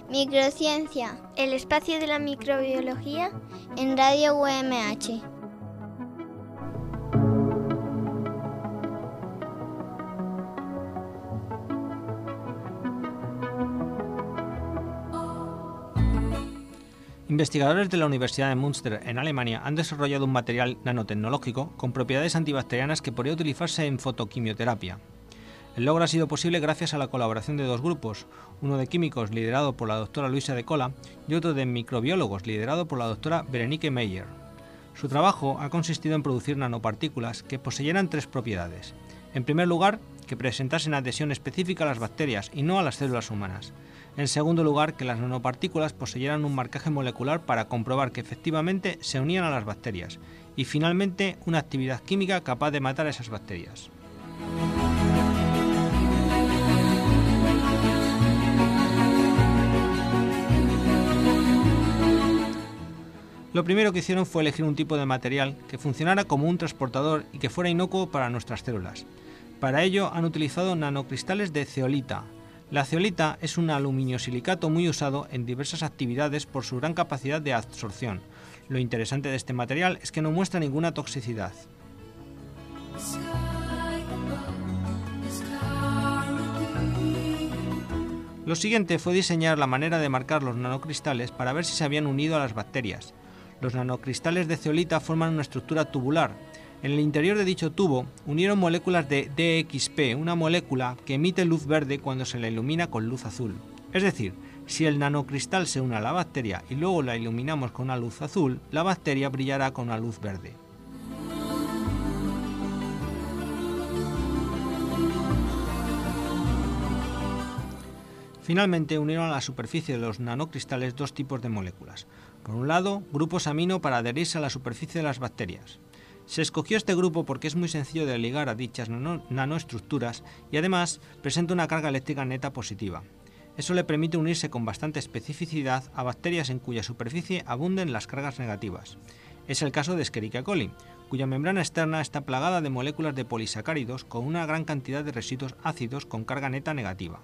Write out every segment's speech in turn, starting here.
Microciencia, el espacio de la microbiología en Radio UMH. Investigadores de la Universidad de Münster en Alemania han desarrollado un material nanotecnológico con propiedades antibacterianas que podría utilizarse en fotoquimioterapia. El logro ha sido posible gracias a la colaboración de dos grupos, uno de químicos liderado por la doctora Luisa de Cola y otro de microbiólogos liderado por la doctora Verenique Meyer. Su trabajo ha consistido en producir nanopartículas que poseyeran tres propiedades. En primer lugar, que presentasen adhesión específica a las bacterias y no a las células humanas. En segundo lugar, que las nanopartículas poseyeran un marcaje molecular para comprobar que efectivamente se unían a las bacterias. Y finalmente, una actividad química capaz de matar a esas bacterias. Lo primero que hicieron fue elegir un tipo de material que funcionara como un transportador y que fuera inocuo para nuestras células. Para ello han utilizado nanocristales de zeolita. La zeolita es un aluminiosilicato muy usado en diversas actividades por su gran capacidad de absorción. Lo interesante de este material es que no muestra ninguna toxicidad. Lo siguiente fue diseñar la manera de marcar los nanocristales para ver si se habían unido a las bacterias. Los nanocristales de zeolita forman una estructura tubular. En el interior de dicho tubo unieron moléculas de DXP, una molécula que emite luz verde cuando se la ilumina con luz azul. Es decir, si el nanocristal se une a la bacteria y luego la iluminamos con una luz azul, la bacteria brillará con una luz verde. Finalmente unieron a la superficie de los nanocristales dos tipos de moléculas. Por un lado, grupos amino para adherirse a la superficie de las bacterias. Se escogió este grupo porque es muy sencillo de ligar a dichas nanoestructuras y además presenta una carga eléctrica neta positiva. Eso le permite unirse con bastante especificidad a bacterias en cuya superficie abunden las cargas negativas. Es el caso de Escherichia coli, cuya membrana externa está plagada de moléculas de polisacáridos con una gran cantidad de residuos ácidos con carga neta negativa.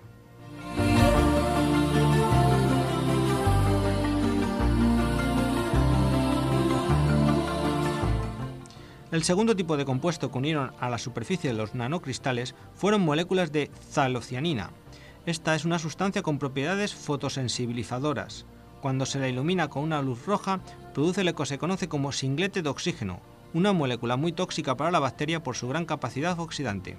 El segundo tipo de compuesto que unieron a la superficie de los nanocristales fueron moléculas de phthalocianina. Esta es una sustancia con propiedades fotosensibilizadoras. Cuando se la ilumina con una luz roja, produce lo que se conoce como singlete de oxígeno, una molécula muy tóxica para la bacteria por su gran capacidad oxidante.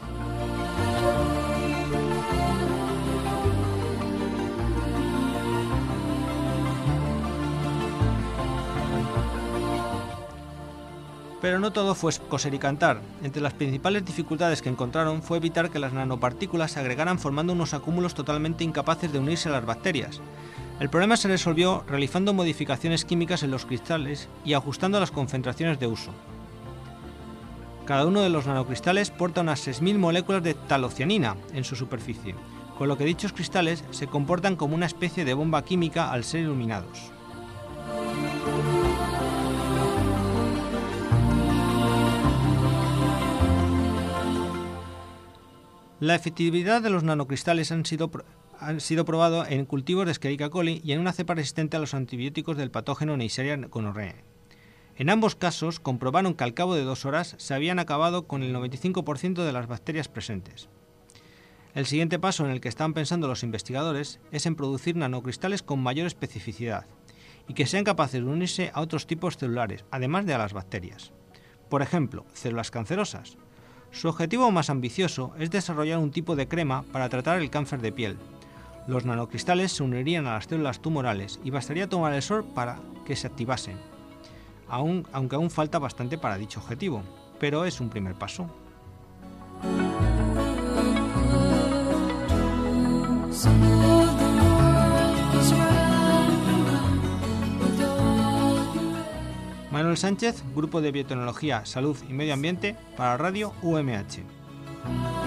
Pero no todo fue coser y cantar. Entre las principales dificultades que encontraron fue evitar que las nanopartículas se agregaran formando unos acúmulos totalmente incapaces de unirse a las bacterias. El problema se resolvió realizando modificaciones químicas en los cristales y ajustando las concentraciones de uso. Cada uno de los nanocristales porta unas 6.000 moléculas de phthalocianina en su superficie, con lo que dichos cristales se comportan como una especie de bomba química al ser iluminados. La efectividad de los nanocristales han sido probado en cultivos de Escherichia coli y en una cepa resistente a los antibióticos del patógeno Neisseria gonorrhoeae. En ambos casos comprobaron que al cabo de 2 horas se habían acabado con el 95% de las bacterias presentes. El siguiente paso en el que están pensando los investigadores es en producir nanocristales con mayor especificidad y que sean capaces de unirse a otros tipos celulares, además de a las bacterias. Por ejemplo, células cancerosas. Su objetivo más ambicioso es desarrollar un tipo de crema para tratar el cáncer de piel. Los nanocristales se unirían a las células tumorales y bastaría tomar el sol para que se activasen, aunque aún falta bastante para dicho objetivo, pero es un primer paso. Manuel Sánchez, Grupo de Biotecnología, Salud y Medio Ambiente para Radio UMH.